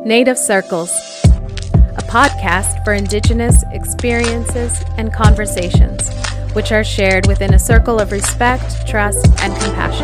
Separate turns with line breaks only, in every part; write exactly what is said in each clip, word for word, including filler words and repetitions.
Native Circles, a podcast for Indigenous experiences and conversations, which are shared within a circle of respect, trust, and compassion.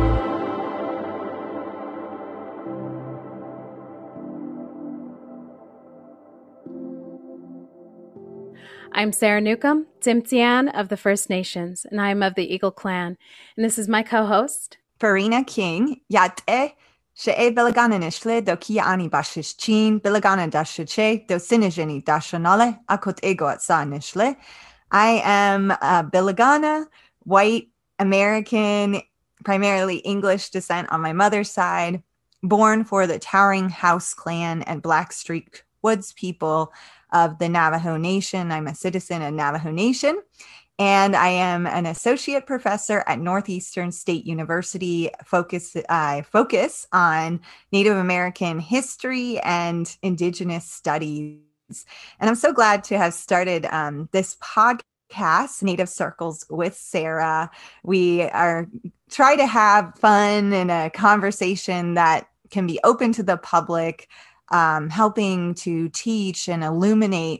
I'm Sarah Newcomb, Tsimshian of the First Nations, and I am of the Eagle Clan. And this is my co-host,
Farina King, Yate, She'e Bilagana Nishle, do Kia Ani Bashish Chin, Bilagana Dashiche, do Sinijini Dashanale, Akut Ego at Sa Nishle. I am uh, Bilagana, white, American, primarily English descent on my mother's side, born for the Towering House Clan and Blackstreet Woods people of the Navajo Nation. I'm a citizen of Navajo Nation, and I am an associate professor at Northeastern State University. Focus, I focus on Native American history and Indigenous studies. And I'm so glad to have started um, this podcast, Native Circles with Sarah. We are try to have fun and a conversation that can be open to the public, Um, helping to teach and illuminate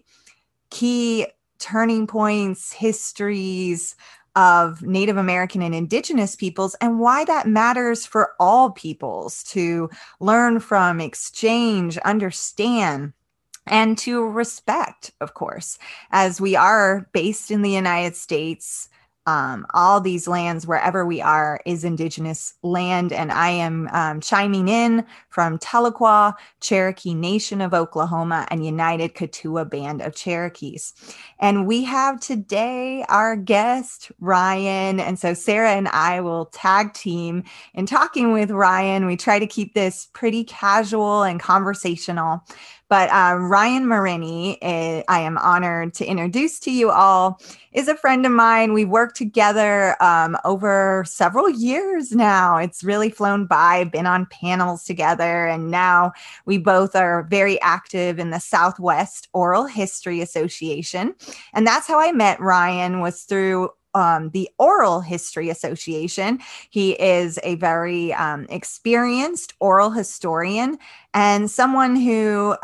key turning points, histories of Native American and Indigenous peoples, and why that matters for all peoples to learn from, exchange, understand, and to respect, of course, as we are based in the United States. Um, all these lands, wherever we are, is Indigenous land. And I am um, chiming in from Tahlequah, Cherokee Nation of Oklahoma, and United Keetoowah Band of Cherokees. And we have today our guest, Ryan. And so Sarah and I will tag team in talking with Ryan. We try to keep this pretty casual and conversational. But uh, Ryan Marini, is, I am honored to introduce to you all, is a friend of mine. We worked together um, over several years now. It's really flown by, been on panels together, and now we both are very active in the Southwest Oral History Association. And that's how I met Ryan, was through Um, the Oral History Association. He is a very um, experienced oral historian and someone who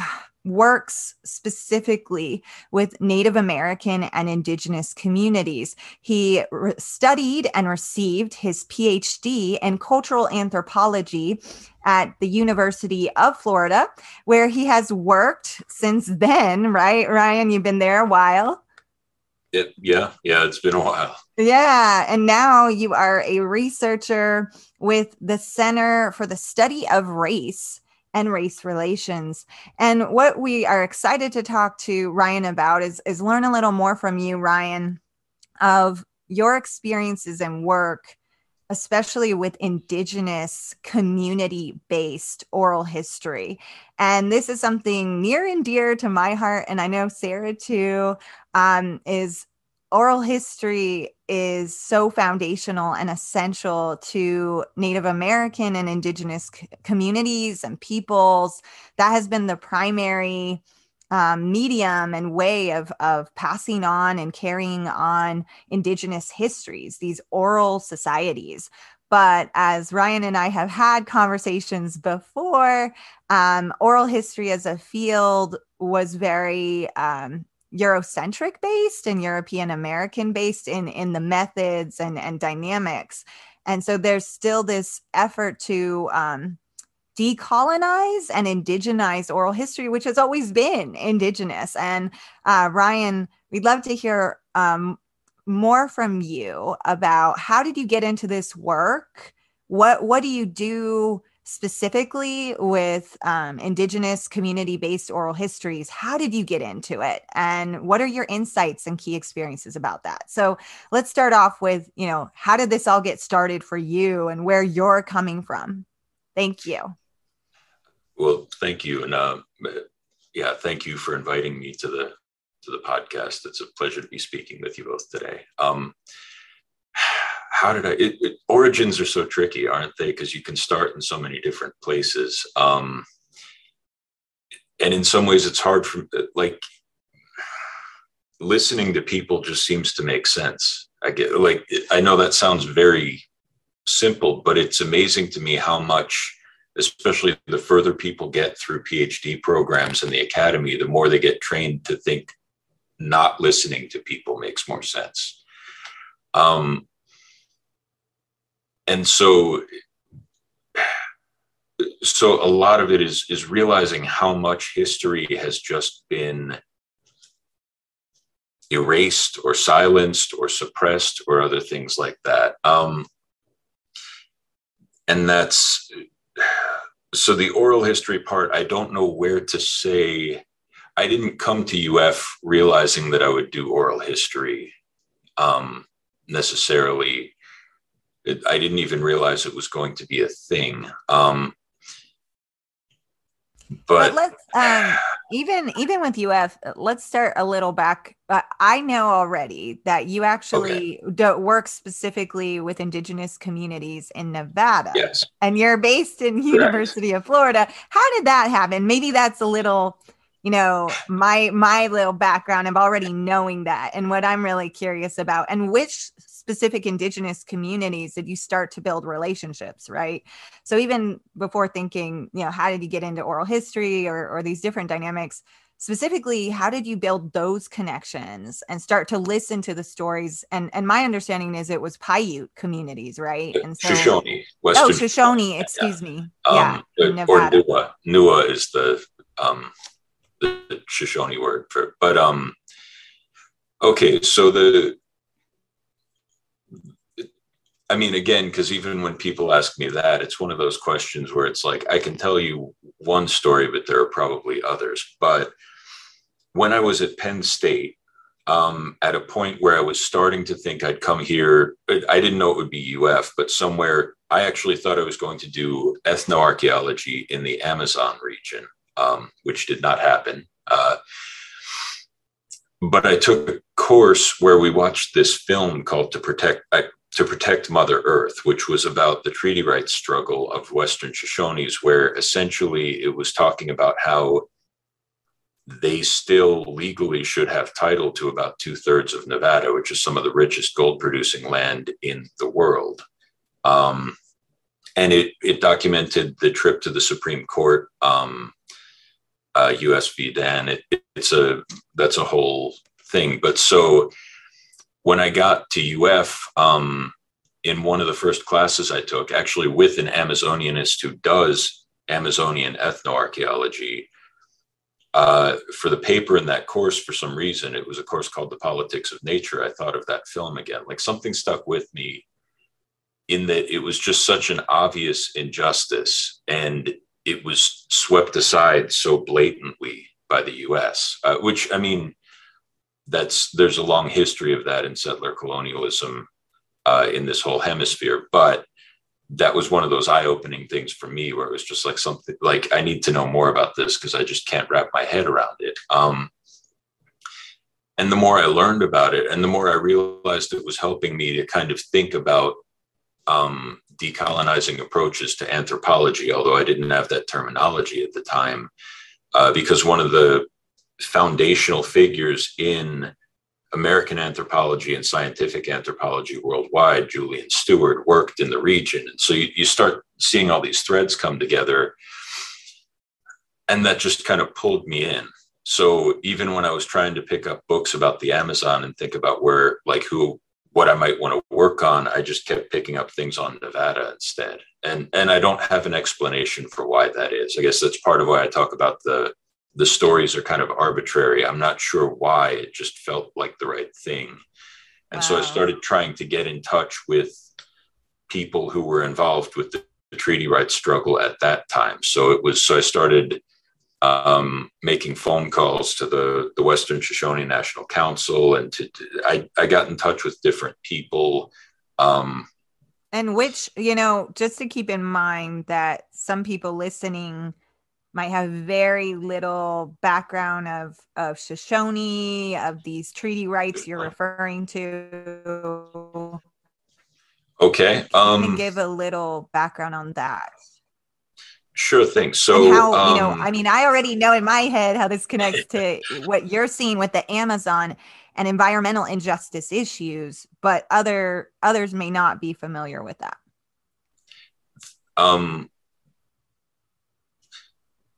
works specifically with Native American and Indigenous communities. He re- studied and received his P H D in cultural anthropology at the University of Florida, where he has worked since then, right? Ryan, you've been there a while.
It, yeah, yeah, it's been a while.
Yeah. And now you are a researcher with the Center for the Study of Race and Race Relations. And what we are excited to talk to Ryan about is, is learn a little more from you, Ryan, of your experiences and work, especially with Indigenous community-based oral history. And this is something near and dear to my heart, and I know Sarah too, um, is oral history is so foundational and essential to Native American and Indigenous c- communities and peoples. That has been the primary Um, medium and way of, of passing on and carrying on Indigenous histories, these oral societies. But as Ryan and I have had conversations before, um, oral history as a field was very um, Eurocentric based and European American based in, in the methods and, and dynamics. And so there's still this effort to um, decolonize and indigenize oral history, which has always been Indigenous. And uh, Ryan, we'd love to hear um, more from you about how did you get into this work? What what do you do specifically with um, Indigenous community-based oral histories? How did you get into it? And what are your insights and key experiences about that? So let's start off with, you know, how did this all get started for you and where you're coming from? Thank you.
Well, thank you. And uh, yeah, thank you for inviting me to the to the podcast. It's a pleasure to be speaking with you both today. Um, how did I, it, it, origins are so tricky, aren't they? Because you can start in so many different places. Um, and in some ways it's hard for, like, listening to people just seems to make sense. I get, like, I know that sounds very simple, but it's amazing to me how much especially the further people get through PhD programs in the academy, the more they get trained to think not listening to people makes more sense. Um, and so, so a lot of it is, is realizing how much history has just been erased or silenced or suppressed or other things like that. Um, and that's, so the oral history part, I don't know where to say. I didn't come to U F realizing that I would do oral history um, necessarily. It, I didn't even realize it was going to be a thing. Um, but,
but let's um, even even with U F, let's start a little back. Uh, I know already that you actually okay. don't work specifically with Indigenous communities in Nevada.
Yes,
and you're based in Correct. University of Florida. How did that happen? Maybe that's a little, you know, my my little background of already knowing that, and what I'm really curious about, and which specific Indigenous communities did you start to build relationships, right? So even before thinking, you know, how did you get into oral history or, or these different dynamics, specifically, how did you build those connections and start to listen to the stories? And and my understanding is it was Paiute communities, right? And so,
Shoshone.
Western, oh, Shoshone, excuse yeah. me.
Um,
yeah,
or Nua. Nua is the, um, the Shoshone word for, but um, okay, so the, I mean, again, because even when people ask me that, it's one of those questions where it's like, I can tell you one story, but there are probably others. But when I was at Penn State, um, at a point where I was starting to think I'd come here, I didn't know it would be U F, but somewhere, I actually thought I was going to do ethnoarchaeology in the Amazon region, um, which did not happen. Uh, but I took a course where we watched this film called To Protect... I, to Protect Mother Earth, which was about the treaty rights struggle of Western Shoshones, where essentially it was talking about how they still legally should have title to about two thirds of Nevada, which is some of the richest gold producing land in the world. Um, and it, it documented the trip to the Supreme Court, um, uh, U S v. Dan. It, it's a, that's a whole thing. But so, when I got to U F, um, in one of the first classes I took, actually with an Amazonianist who does Amazonian ethnoarchaeology, uh, for the paper in that course, for some reason, it was a course called The Politics of Nature. I thought of that film again, like something stuck with me in that it was just such an obvious injustice and it was swept aside so blatantly by the U S, uh, which, I mean, that's there's a long history of that in settler colonialism uh, in this whole hemisphere. But that was one of those eye-opening things for me where it was just like something like, I need to know more about this because I just can't wrap my head around it. Um, and the more I learned about it and the more I realized it was helping me to kind of think about um, decolonizing approaches to anthropology, although I didn't have that terminology at the time, uh, because one of the foundational figures in American anthropology and scientific anthropology worldwide, Julian Stewart, worked in the region. And so you, you start seeing all these threads come together, and that just kind of pulled me in. So even when I was trying to pick up books about the Amazon and think about where, like who, what I might want to work on, I just kept picking up things on Nevada instead. And, and I don't have an explanation for why that is. I guess that's part of why I talk about the the stories are kind of arbitrary. I'm not sure why, it just felt like the right thing. And wow. So I started trying to get in touch with people who were involved with the, the treaty rights struggle at that time. So it was, so I started um, making phone calls to the, the Western Shoshone National Council. And to, to, I, I got in touch with different people. Um,
and which, you know, just to keep in mind that some people listening might have very little background of, of Shoshone, of these treaty rights you're referring to.
Okay. Um,
Can give a little background on that.
Sure thing. So,
and how,
um,
you know, I mean, I already know in my head how this connects to what you're seeing with the Amazon and environmental injustice issues, but other others may not be familiar with that.
Um.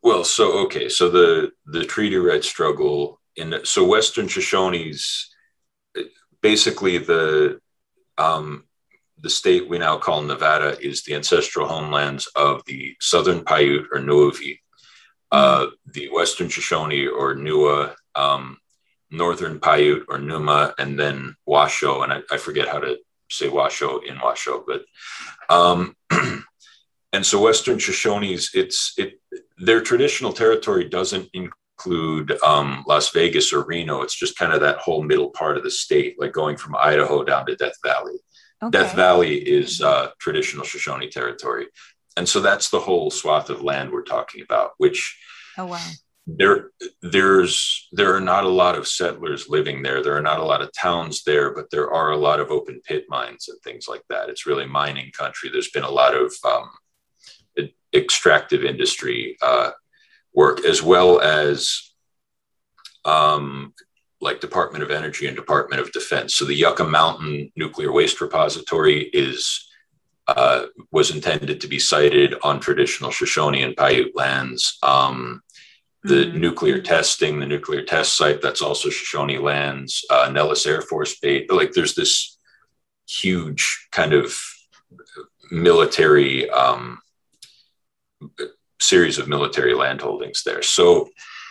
Well, so okay, so the the treaty right struggle in the, so Western Shoshones, basically the um, the state we now call Nevada is the ancestral homelands of the Southern Paiute or Nuovi, uh, the Western Shoshone or Nua, um, Northern Paiute or Numa, and then Washoe, and I, I forget how to say Washoe in Washoe, but um, and so Western Shoshones, it's it their traditional territory doesn't include um, Las Vegas or Reno. It's just kind of that whole middle part of the state, like going from Idaho down to Death Valley. Okay. Death Valley is uh, traditional Shoshone territory, and so that's the whole swath of land we're talking about. Which,
oh wow,
there there's there are not a lot of settlers living there. There are not a lot of towns there, but there are a lot of open pit mines and things like that. It's really mining country. There's been a lot of um, extractive industry uh, work, as well as um, like Department of Energy and Department of Defense. So the Yucca Mountain Nuclear Waste Repository is uh, was intended to be sited on traditional Shoshone and Paiute lands. Um, the mm-hmm. nuclear testing, the nuclear test site, that's also Shoshone lands. Uh, Nellis Air Force Base, like there's this huge kind of military um, series of military land holdings there. So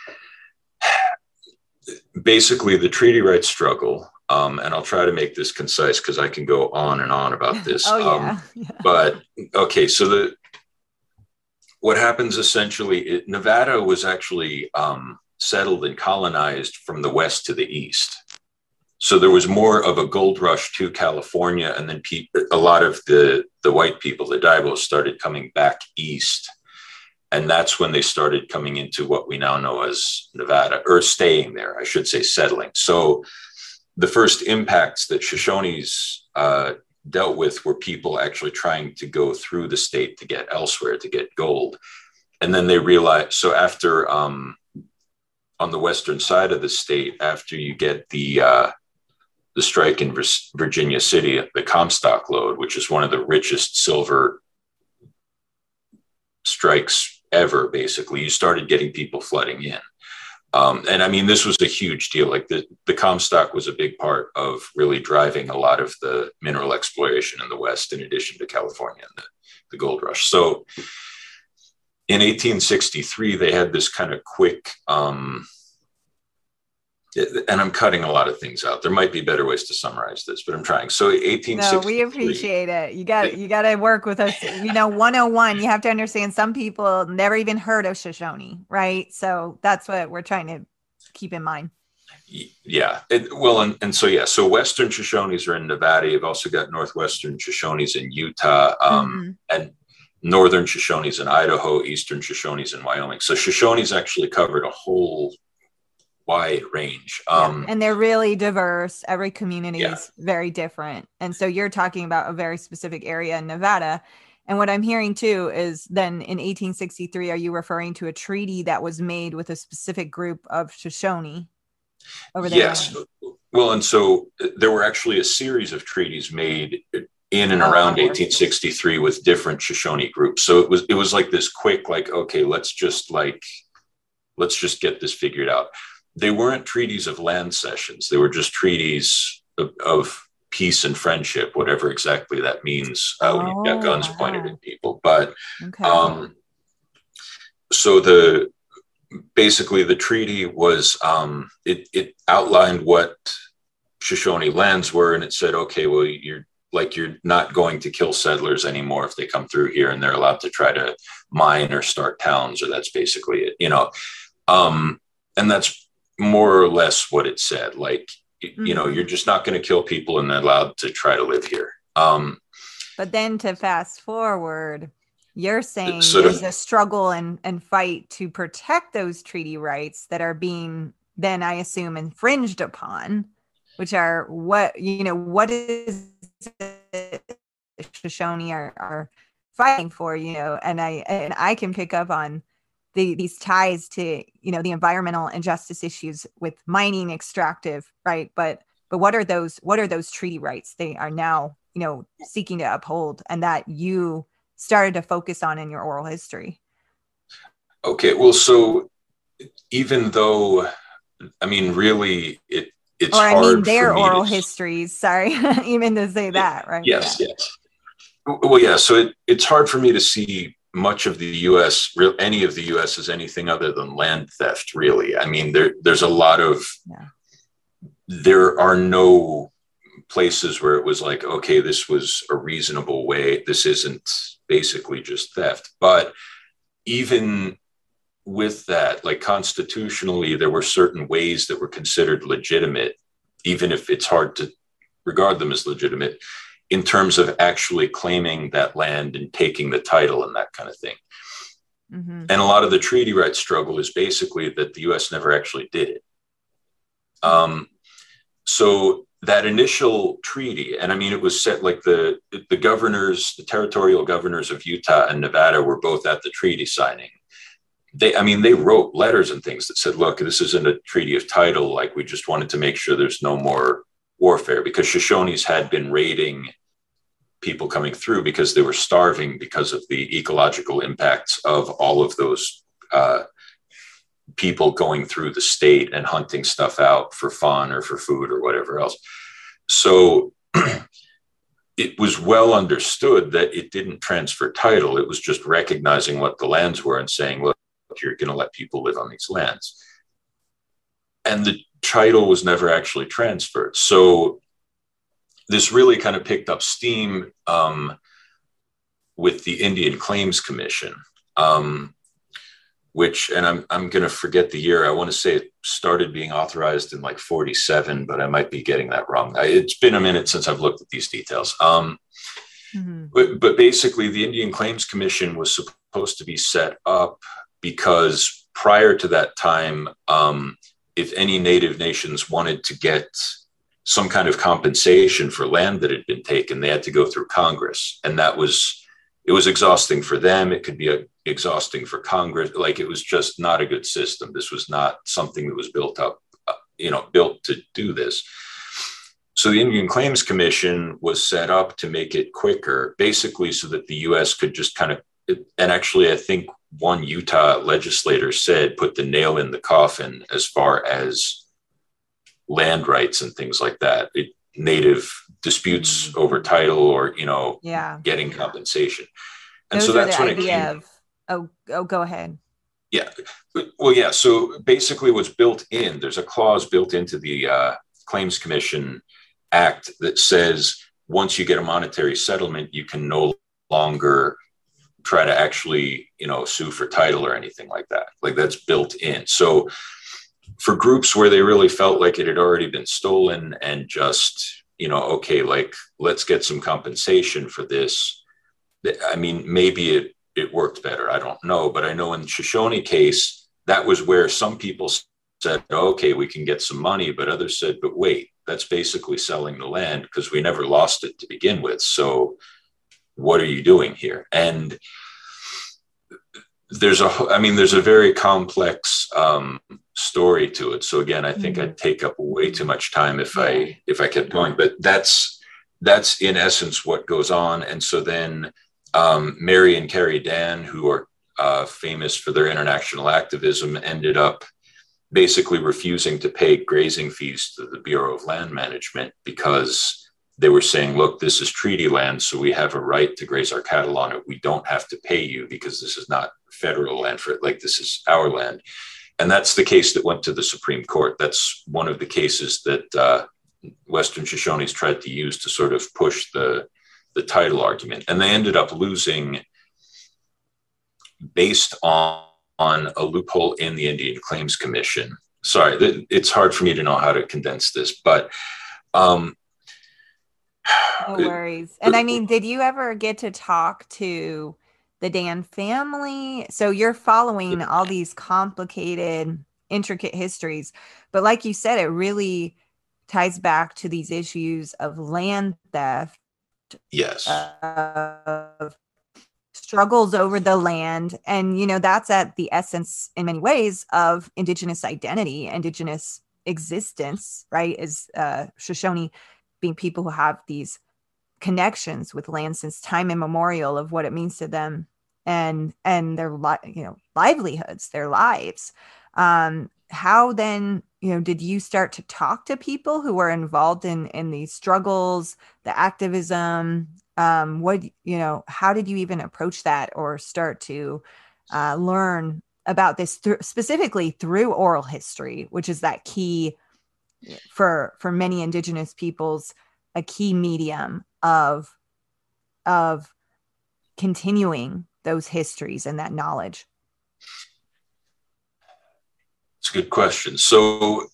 basically the treaty rights struggle, um, and I'll try to make this concise because I can go on and on about this.
oh, yeah.
Um,
yeah.
But okay, so the what happens essentially, it, Nevada was actually um, settled and colonized from the west to the east. So there was more of a gold rush to California, and then pe- a lot of the, the white people, the Daibos, started coming back east. And that's when they started coming into what we now know as Nevada, or staying there, I should say, settling. So the first impacts that Shoshones uh, dealt with were people actually trying to go through the state to get elsewhere, to get gold. And then they realized, so after, um, on the western side of the state, after you get the, uh, the strike in Virginia City, the Comstock lode, which is one of the richest silver strikes ever, basically, you started getting people flooding in. Um, and I mean, this was a huge deal. Like the, the Comstock was a big part of really driving a lot of the mineral exploration in the West, in addition to California and the, the gold rush. So in eighteen sixty-three, they had this kind of quick, um, and I'm cutting a lot of things out. There might be better ways to summarize this, but I'm trying. So eighteen sixty-three.
No, we appreciate it. You got you got to work with us. You know, one oh one, you have to understand some people never even heard of Shoshone, right? So that's what we're trying to keep in mind.
Yeah. It, well, and, and so, yeah, so Western Shoshones are in Nevada. You've also got Northwestern Shoshones in Utah, um, mm-hmm. and Northern Shoshones in Idaho, Eastern Shoshones in Wyoming. So Shoshones actually covered a whole wide range. Um,
yeah, and they're really diverse. Every community
yeah.
is very different. And so you're talking about a very specific area in Nevada. And what I'm hearing too is then in eighteen sixty-three, are you referring to a treaty that was made with a specific group of Shoshone over there?
Yes. Well, and so there were actually a series of treaties made in and around oh, eighteen sixty-three with different Shoshone groups. So it was, it was like this quick, like, okay, let's just like, let's just get this figured out. They weren't treaties of land cessions. They were just treaties of, of peace and friendship, whatever exactly that means uh, when you've got guns
wow.
pointed at people. But
okay.
um, so the basically the treaty was, um, it, it outlined what Shoshone lands were, and it said, okay, well, you're like, you're not going to kill settlers anymore if they come through here and they're allowed to try to mine or start towns, or that's basically it, you know. Um, and that's more or less what it said. Like, mm-hmm. you know, you're just not going to kill people and they're allowed to try to live here. Um,
but then to fast forward, you're saying
so
there's
to,
a struggle and, and fight to protect those treaty rights that are being then, I assume, infringed upon, which are what, you know, what is it Shoshone are, are fighting for, you know, and I, and I can pick up on The, these ties to, you know, the environmental injustice issues with mining, extractive, right? But but what are those what are those treaty rights they are now, you know, seeking to uphold, and that you started to focus on in your oral history?
Okay, well, so even though, I mean, really, it it's
or I
hard
mean,
for
their
me
oral
to.
histories. Sorry, even to say that, right?
Yes,
Yeah.
yes. Well, yeah. So it, it's hard for me to see much of the U S, real any of the U S as anything other than land theft. Really, I mean, there there's a lot of.
Yeah.
There are no places where it was like, okay, this was a reasonable way. This isn't basically just theft. But even with that, like constitutionally, there were certain ways that were considered legitimate, even if it's hard to regard them as legitimate, in terms of actually claiming that land and taking the title and that kind of thing. Mm-hmm. And a lot of the treaty rights struggle is basically that the U S never actually did it. Um, so that initial treaty, and I mean, it was set like the the governors, the territorial governors of Utah and Nevada were both at the treaty signing. They, I mean, they wrote letters and things that said, look, this isn't a treaty of title. Like, we just wanted to make sure there's no more warfare, because Shoshones had been raiding people coming through because they were starving because of the ecological impacts of all of those uh, people going through the state and hunting stuff out for fun or for food or whatever else. So it was well understood that it didn't transfer title. It was just recognizing what the lands were and saying, look, you're going to let people live on these lands. And the title was never actually transferred. So this really kind of picked up steam um, with the Indian Claims Commission, um, which, and I'm I'm going to forget the year. I want to say it started being authorized in like forty-seven, but I might be getting that wrong. I, it's been a minute since I've looked at these details. Um, mm-hmm. but, but basically, the Indian Claims Commission was supposed to be set up because prior to that time, um, if any Native nations wanted to get some kind of compensation for land that had been taken, they had to go through Congress. And that was, it was exhausting for them. It could be a, exhausting for Congress. Like, it was just not a good system. This was not something that was built up, uh, you know, built to do this. So the Indian Claims Commission was set up to make it quicker, basically so that the U S could just kind of, and actually, I think one Utah legislator said, put the nail in the coffin as far as land rights and things like that, it, native disputes mm-hmm. over title or, you know,
yeah.
getting compensation. And
Those
so that's
the
when
idea
it came.
Of, oh, oh, go ahead.
Yeah. Well, yeah. So basically what's built in, there's a clause built into the uh, Claims Commission Act that says once you get a monetary settlement, you can no longer try to actually, you know, sue for title or anything like that. Like, that's built in. So for groups where they really felt like it had already been stolen and just, you know, okay, like, let's get some compensation for this. I mean, maybe it, it worked better. I don't know. But I know in the Shoshone case, that was where some people said, okay, we can get some money. But others said, but wait, that's basically selling the land because we never lost it to begin with. So what are you doing here? And there's a, I mean, there's a very complex um, story to it. So again, I think mm-hmm. I'd take up way too much time if yeah. I, if I kept going, but that's, that's in essence what goes on. And so then um, Mary and Carrie Dan, who are uh, famous for their international activism, ended up basically refusing to pay grazing fees to the Bureau of Land Management because they were saying, look, this is treaty land, so we have a right to graze our cattle on it. We don't have to pay you because this is not federal land for it. Like, this is our land. And that's the case that went to the Supreme Court. That's one of the cases that uh, Western Shoshones tried to use to sort of push the, the title argument. And they ended up losing based on, on a loophole in the Indian Claims Commission. Sorry, th- it's hard for me to know how to condense this, but um,
no worries. And I mean, did you ever get to talk to the Dan family? So you're following all these complicated, intricate histories, but like you said, it really ties back to these issues of land theft.
Yes.
Of struggles over the land. And, you know, that's at the essence in many ways of Indigenous identity, Indigenous existence, right? Is uh, Shoshone being people who have these connections with land since time immemorial of what it means to them and and their li- you know livelihoods, their lives. Um, how then, you know, did you start to talk to people who were involved in in these struggles, the activism? Um, what, you know, how did you even approach that or start to uh, learn about this th- specifically through oral history, which is that key for for many Indigenous peoples, a key medium of of continuing those histories and that knowledge?
It's a good question. So,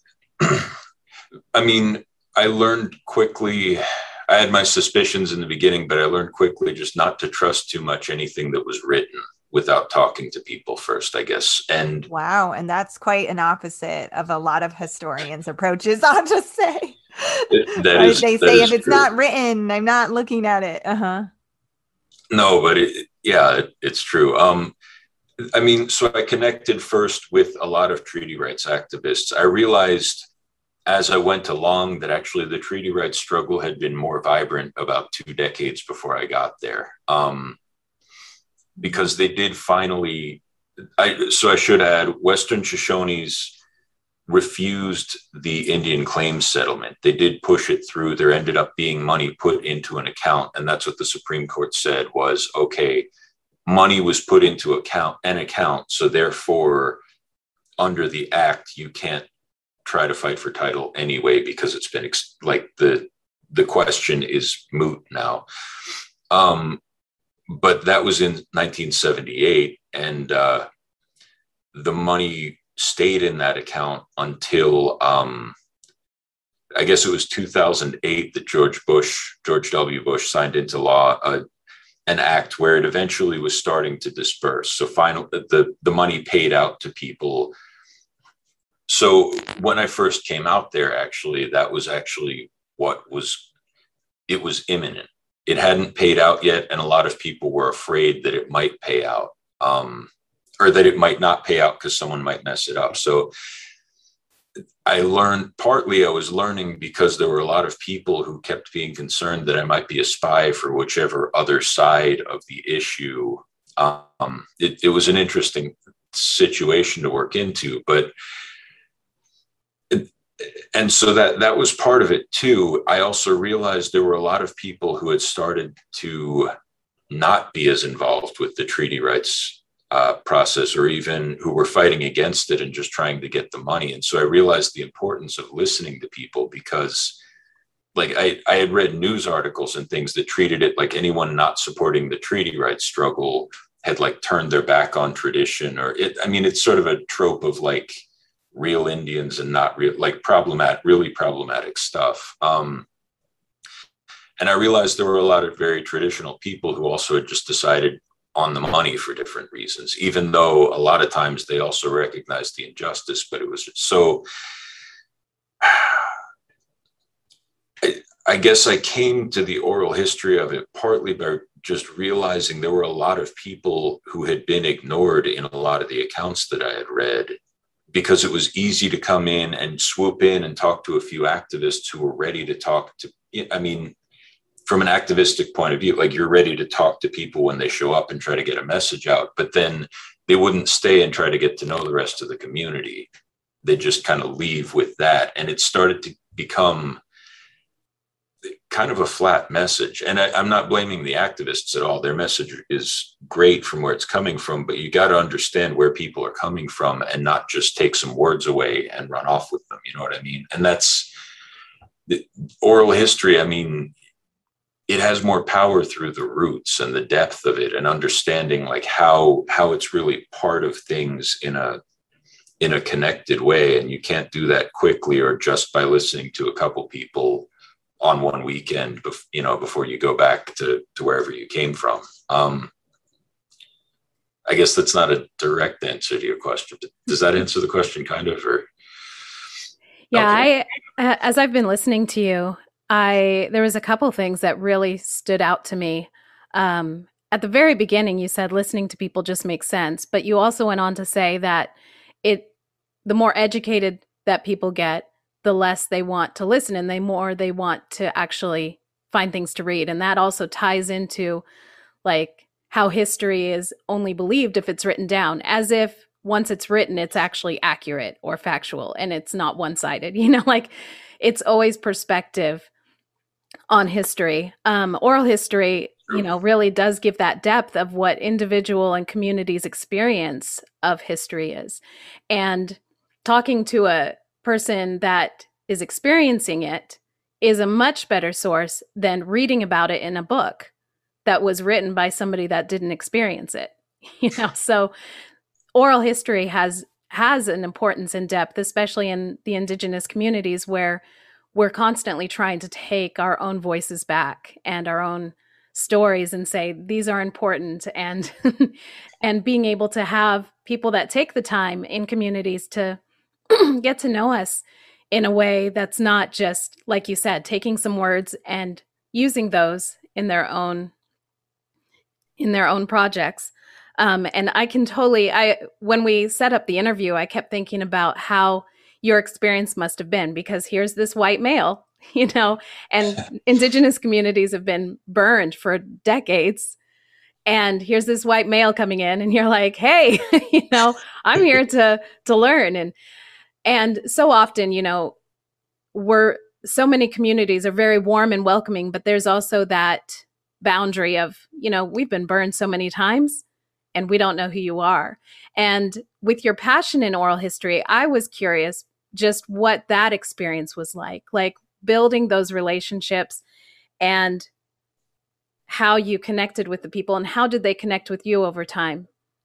I mean, I learned quickly. I had my suspicions in the beginning, but I learned quickly just not to trust too much anything that was written without talking to people first, I guess. And
wow, and that's quite an opposite of a lot of historians' approaches, I'll just say.
it, that
Right?
is
They
that
say
is
if it's
true.
not written, I'm not looking at it. Uh-huh.
No, but it, yeah, it, it's true. Um, I mean, so I connected first with a lot of treaty rights activists. I realized as I went along that actually the treaty rights struggle had been more vibrant about two decades before I got there. Um, because they did finally, I, so I should add, Western Shoshones refused the Indian claims settlement. They did push it through. There ended up being money put into an account. And that's what the Supreme Court said was, okay, money was put into account an account. So therefore, under the act, you can't try to fight for title anyway, because it's been ex- like the, the question is moot now. Um, but that was in nineteen seventy-eight. And uh, the money stayed in that account until um, I guess it was two thousand eight that George Bush, George W. Bush signed into law uh, an act where it eventually was starting to disperse. So final, the, the money paid out to people. So when I first came out there, actually, that was actually what was, it was imminent. It hadn't paid out yet. And a lot of people were afraid that it might pay out. Um, or that it might not pay out because someone might mess it up. So I learned, partly I was learning because there were a lot of people who kept being concerned that I might be a spy for whichever other side of the issue. Um, it, it was an interesting situation to work into, but it, and so that that was part of it too. I also realized there were a lot of people who had started to not be as involved with the treaty rights Uh, process, or even who were fighting against it and just trying to get the money. And so I realized the importance of listening to people, because like I, I had read news articles and things that treated it like anyone not supporting the treaty rights struggle had like turned their back on tradition, or it, I mean, it's sort of a trope of like real Indians and not real, like problematic, really problematic stuff. Um, and I realized there were a lot of very traditional people who also had just decided on the money for different reasons, even though a lot of times they also recognized the injustice, but it was just so, I, I guess I came to the oral history of it partly by just realizing there were a lot of people who had been ignored in a lot of the accounts that I had read, because it was easy to come in and swoop in and talk to a few activists who were ready to talk to, I mean, from an activistic point of view, like you're ready to talk to people when they show up and try to get a message out, but then they wouldn't stay and try to get to know the rest of the community. They just kind of leave with that. And it started to become kind of a flat message. And I, I'm not blaming the activists at all. Their message is great from where it's coming from, but you got to understand where people are coming from and not just take some words away and run off with them. You know what I mean? And that's the oral history. I mean, it has more power through the roots and the depth of it, and understanding like how how it's really part of things in a in a connected way. And you can't do that quickly or just by listening to a couple people on one weekend, you know, before you go back to, to wherever you came from. Um, I guess that's not a direct answer to your question. Does that answer the question kind of, or?
Yeah,
Okay.
I, as I've been listening to you, I there was a couple things that really stood out to me. Um, at the very beginning, you said listening to people just makes sense, but you also went on to say that it the more educated that people get, the less they want to listen, and the more they want to actually find things to read. And that also ties into like how history is only believed if it's written down, as if once it's written, it's actually accurate or factual and it's not one-sided. You know, like it's always perspective on history. Um, oral history, you know, really does give that depth of what individual and communities' experience of history is. And talking to a person that is experiencing it is a much better source than reading about it in a book that was written by somebody that didn't experience it. You know, so oral history has has an importance in depth, especially in the indigenous communities where we're constantly trying to take our own voices back and our own stories and say these are important, and and being able to have people that take the time in communities to get to know us in a way that's not just, like you said, taking some words and using those in their own in their own projects. Um, and I can totally, I when we set up the interview, I kept thinking about how your experience must have been, because here's this white male, you know, and indigenous communities have been burned for decades. And here's this white male coming in and you're like, hey, you know, I'm here to to learn. And and so often, you know, we're so many communities are very warm and welcoming, but there's also that boundary of, you know, we've been burned so many times and we don't know who you are. And with your passion in oral history, I was curious just what that experience was like, like building those relationships and how you connected with the people and how did they connect with you over time?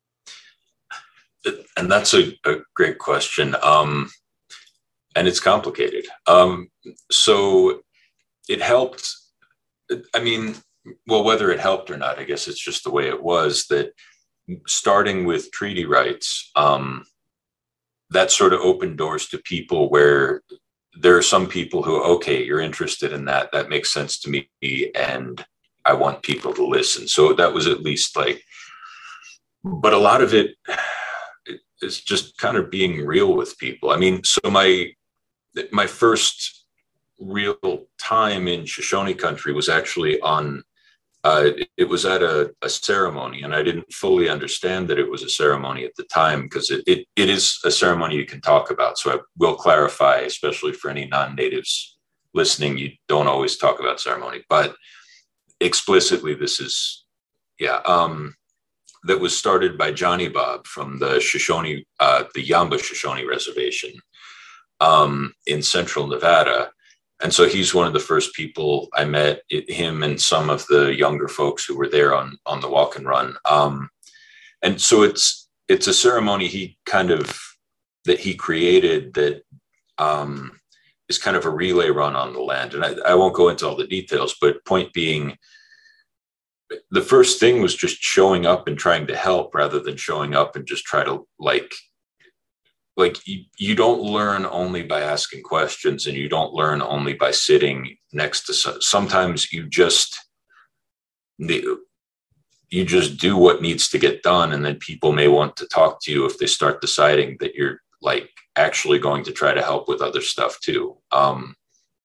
And that's a, a great question. Um, and it's complicated. Um, so it helped. I mean, well, whether it helped or not, I guess it's just the way it was, that starting with treaty rights, um, that sort of opened doors to people where there are some people who, okay, you're interested in that. That makes sense to me. And I want people to listen. So that was at least like, but a lot of it is just kind of being real with people. I mean, so my, my first real time in Shoshone country was actually on, uh, it was at a, a ceremony, and I didn't fully understand that it was a ceremony at the time, because it, it, it is a ceremony you can talk about. So I will clarify, especially for any non-natives listening, you don't always talk about ceremony, but explicitly this is, yeah, um, that was started by Johnny Bob from the Shoshone, uh, the Yamba Shoshone Reservation um, in central Nevada. And so he's one of the first people I met, it, him and some of the younger folks who were there on, on the walk and run. Um, and so it's, it's a ceremony he kind of, that he created that um, is kind of a relay run on the land. And I, I won't go into all the details, but point being, the first thing was just showing up and trying to help rather than showing up and just try to like, like you, you don't learn only by asking questions, and you don't learn only by sitting next to some, sometimes you just, you just do what needs to get done. And then people may want to talk to you if they start deciding that you're like actually going to try to help with other stuff too. Um,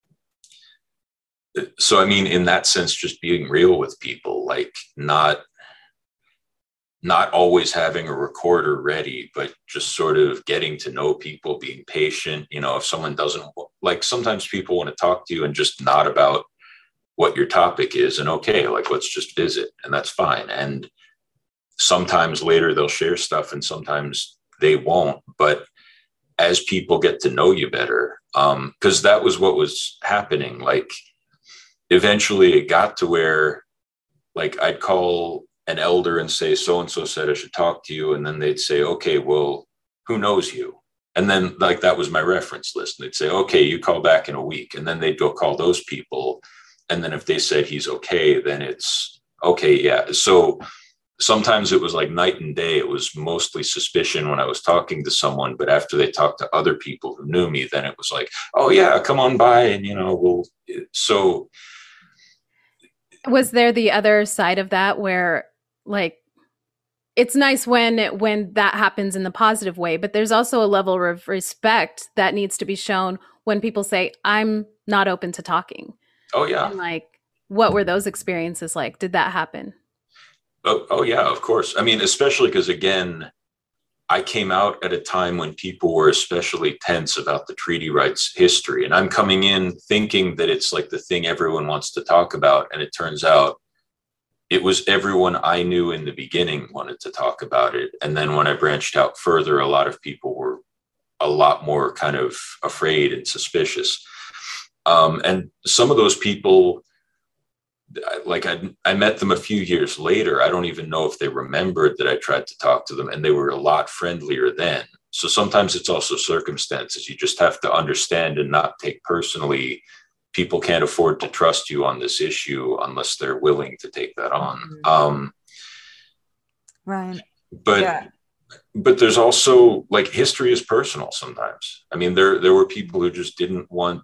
so, I mean, in that sense, just being real with people, like not, not always having a recorder ready, but just sort of getting to know people, being patient. You know, if someone doesn't, like sometimes people want to talk to you and just not about what your topic is, and okay, like let's just visit, and that's fine. And sometimes later they'll share stuff and sometimes they won't. But as people get to know you better, um, because that was what was happening. Like eventually it got to where like I'd call an elder and say, so-and-so said I should talk to you. And then they'd say, okay, well, who knows you? And then like, that was my reference list. And they'd say, okay, you call back in a week. And then they'd go call those people. And then if they said he's okay, then it's okay. Yeah. So sometimes it was like night and day. It was mostly suspicion when I was talking to someone, but after they talked to other people who knew me, then it was like, oh yeah, come on by. And, you know, we'll, so.
Was there the other side of that where, like, it's nice when when that happens in the positive way, but there's also a level of respect that needs to be shown when people say, I'm not open to talking.
Oh, yeah.
And like, what were those experiences like? Did that happen?
Oh, oh yeah, of course. I mean, especially because again, I came out at a time when people were especially tense about the treaty rights history. And I'm coming in thinking that it's like the thing everyone wants to talk about. And it turns out it was everyone I knew in the beginning wanted to talk about it. And then when I branched out further, a lot of people were a lot more kind of afraid and suspicious. Um, and some of those people, like I, I met them a few years later. I don't even know if they remembered that I tried to talk to them, and they were a lot friendlier then. So sometimes it's also circumstances. You just have to understand and not take personally. People can't afford to trust you on this issue unless they're willing to take that on.
Mm-hmm.
Um,
right.
But yeah. But there's also like history is personal sometimes. I mean, there there were people who just didn't want.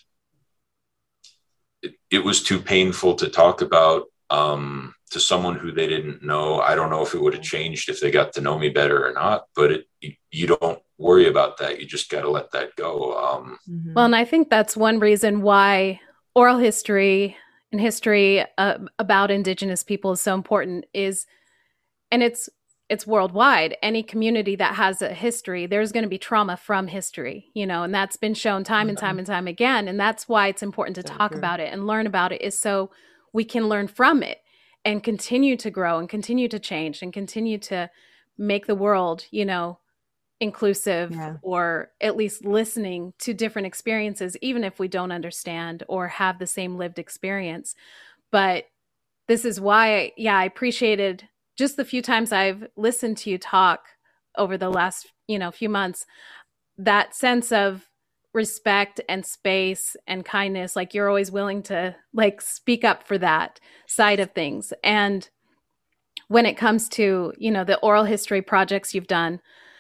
It, it was too painful to talk about um, to someone who they didn't know. I don't know if it would have changed if they got to know me better or not, but it, you, you don't worry about that. You just got to let that go. Um,
mm-hmm. Well, and I think that's one reason why oral history and history uh, about Indigenous people is so important is, and it's, it's worldwide. Any community that has a history, there's going to be trauma from history, you know, and that's been shown time and time and time again. And that's why it's important to so talk true. about it and learn about it, is so we can learn from it and continue to grow and continue to change and continue to make the world, you know, inclusive, yeah. or at least listening to different experiences, even if we don't understand or have the same lived experience. But this is why, yeah, I appreciated just the few times I've listened to you talk over the last, you know, few months, that sense of respect and space and kindness, like you're always willing to like speak up for that side of things. And when it comes to, you know, the oral history projects you've done,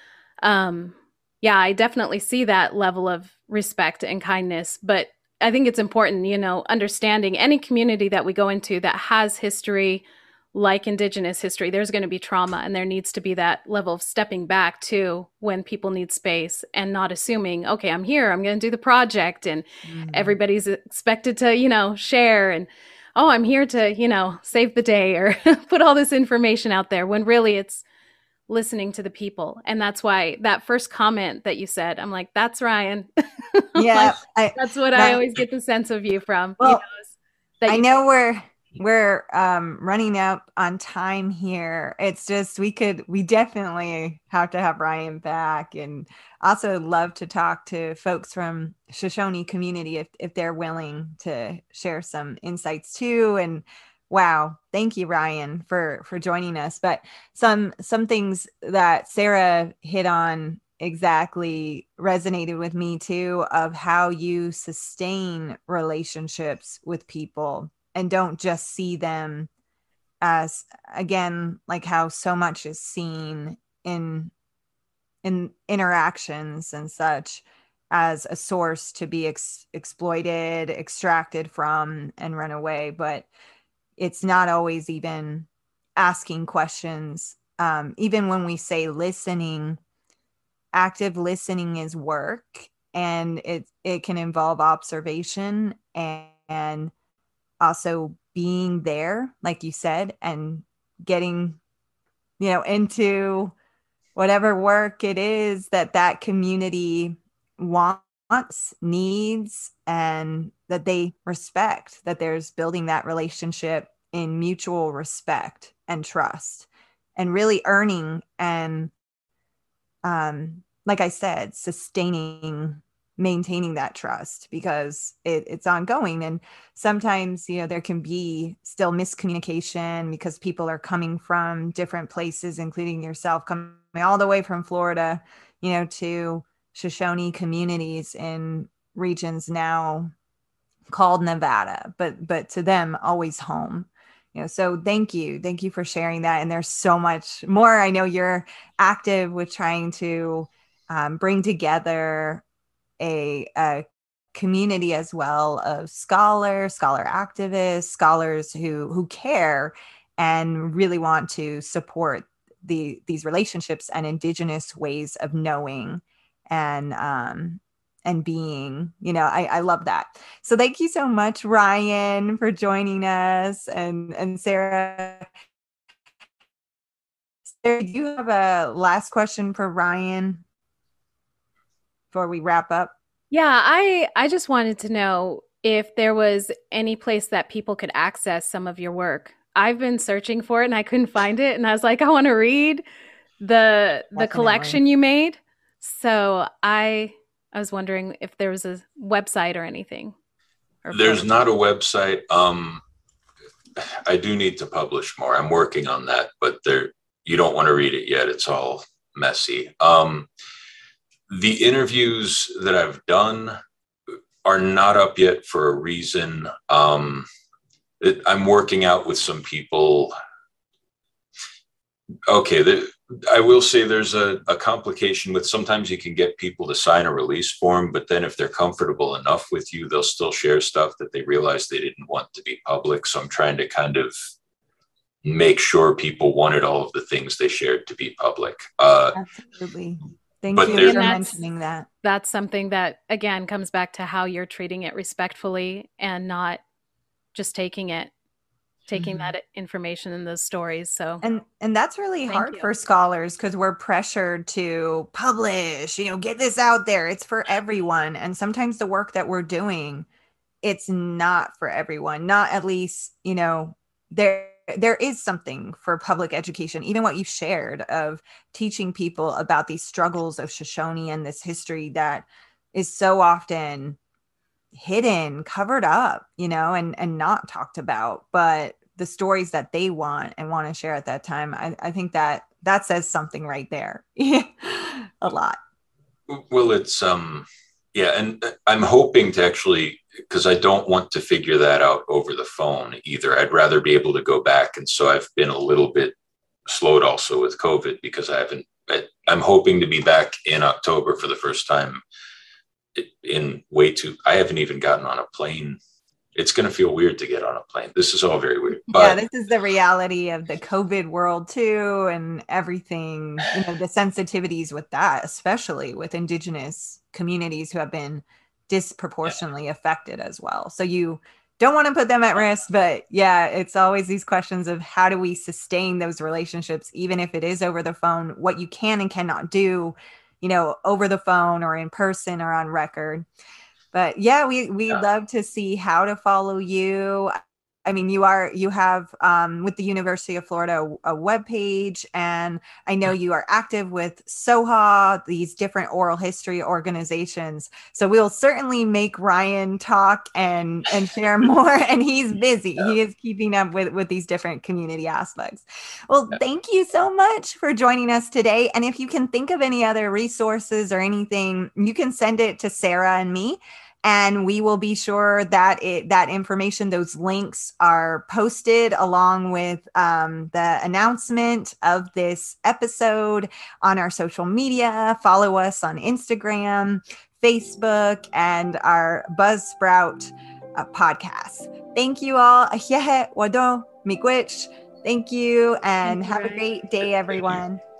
um, yeah, I definitely see that level of respect and kindness. But I think it's important, you know, understanding any community that we go into that has history like Indigenous history, there's going to be trauma, and there needs to be that level of stepping back too when people need space and not assuming, okay, I'm here, I'm going to do the project, and mm-hmm. everybody's expected to, you know, share, and oh, I'm here to, you know, save the day or put all this information out there, when really it's listening to the people. And that's why that first comment that you said, I'm like, that's Ryan.
Yeah.
Like, I, that's what that, I always get the sense of you from.
Well,
you know, that
I
you-
know we're We're um, running up on time here. It's just, we could, we definitely have to have Ryan back, and also love to talk to folks from Shoshone community if, if they're willing to share some insights too. And wow, thank you, Ryan, for, for joining us. But some, some things that Sarah hit on exactly resonated with me too, of how you sustain relationships with people and don't just see them as, again, like how so much is seen in in interactions and such, as a source to be ex- exploited, extracted from, and run away. But it's not always even asking questions. Um, even when we say listening, active listening is work, and it it can involve observation and, and also being there, like you said, and getting, you know, into whatever work it is that that community wants, needs, and that they respect, that there's building that relationship in mutual respect and trust, and really earning and, um, like I said, sustaining, maintaining that trust, because it, it's ongoing. And sometimes, you know, there can be still miscommunication because people are coming from different places, including yourself, coming all the way from Florida, you know, to Shoshone communities in regions now called Nevada, but, but to them always home. You know, so thank you. Thank you for sharing that. And there's so much more. I know you're active with trying to um, bring together a, a community as well of scholars, scholar activists, scholars who who care and really want to support the these relationships and Indigenous ways of knowing and um, and being. You know, I, I love that. So thank you so much, Ryan, for joining us, and and Sarah. Do you have a last question for Ryan before we wrap up?
Yeah, I I just wanted to know if there was any place that people could access some of your work. I've been searching for it and I couldn't find it, and I was like, I want to read the the
Definitely.
collection you made. So I I was wondering if there was a website or anything. Or
There's
post.
not a website. Um, I do need to publish more. I'm working on that, but there, you don't want to read it yet. It's all messy. Um, the interviews that I've done are not up yet for a reason. Um, it, I'm working out with some people. Okay, the, I will say there's a, a complication with sometimes you can get people to sign a release form, but then if they're comfortable enough with you, they'll still share stuff that they realize they didn't want to be public. So I'm trying to kind of make sure people wanted all of the things they shared to be public. Uh,
Absolutely. Thank
but
you
there-
for
And that's-
mentioning that.
That's something that, again, comes back to how you're treating it respectfully and not just taking it, taking
Mhm.
that information in those stories. So,
And and that's really
Thank
hard
you.
for scholars because we're pressured to publish, you know, get this out there. It's for everyone. And sometimes the work that we're doing, it's not for everyone. Not at least, you know, there there is something for public education, even what you've shared of teaching people about these struggles of Shoshone and this history that is so often hidden, covered up, you know, and and not talked about, but the stories that they want and want to share at that time, I, I think that that says something right there. A lot.
Well, it's um, yeah, and I'm hoping to actually, because I don't want to figure that out over the phone either. I'd rather be able to go back, and so I've been a little bit slowed also with COVID because I haven't. I, I'm hoping to be back in October for the first time in way too. I haven't even gotten on a plane. It's going to feel weird to get on a plane. This is all very weird. But
Yeah, this is the reality of the COVID world too, and everything, you know, the sensitivities with that, especially with Indigenous communities who have been disproportionately affected as well. So you don't want to put them at risk, but yeah, it's always these questions of how do we sustain those relationships, even if it is over the phone, what you can and cannot do, you know, over the phone or in person or on record. But yeah, we we
Yeah.
love to see how to follow you. I mean, you are you have um, with the University of Florida a, a webpage, and I know you are active with SOHA, these different oral history organizations. So we'll certainly make Ryan talk and and share more. And he's busy;
Yeah.
he is keeping up with with these different community aspects. Well,
Yeah.
thank you so much for joining us today. And if you can think of any other resources or anything, you can send it to Sarah and me. And we will be sure that it that information, those links are posted along with um, the announcement of this episode on our social media. Follow us on Instagram, Facebook, and our Buzzsprout uh, podcast. Thank you all. Ahiyehe wado miigwech. Thank you, and
Thank you,
have a
Ryan.
great day, everyone.